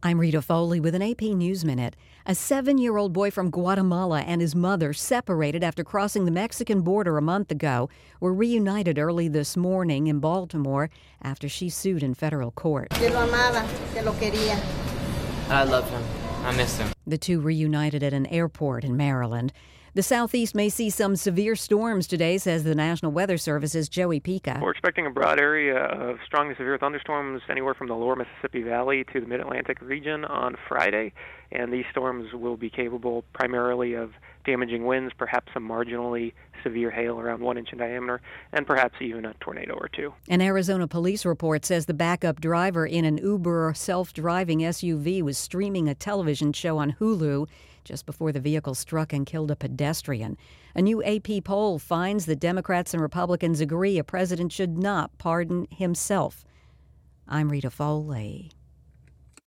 I'm Rita Foley with an AP News Minute. A 7-year-old boy from Guatemala and his mother, separated after crossing the Mexican border a month ago, were reunited early this morning in Baltimore after she sued in federal court. Yo lo amaba, que lo quería. I love him. I miss him. The two reunited at an airport in Maryland. The Southeast may see some severe storms today, says the National Weather Service's Joey Pica. We're expecting a broad area of strong to severe thunderstorms anywhere from the lower Mississippi Valley to the Mid-Atlantic region on Friday, and these storms will be capable primarily of damaging winds, perhaps some marginally severe hail around 1 inch in diameter, and perhaps even a tornado or two. An Arizona police report says the backup driver in an Uber self-driving SUV was streaming a television show on Hulu just before the vehicle struck and killed a pedestrian. A new AP poll finds that Democrats and Republicans agree a president should not pardon himself. I'm Rita Foley.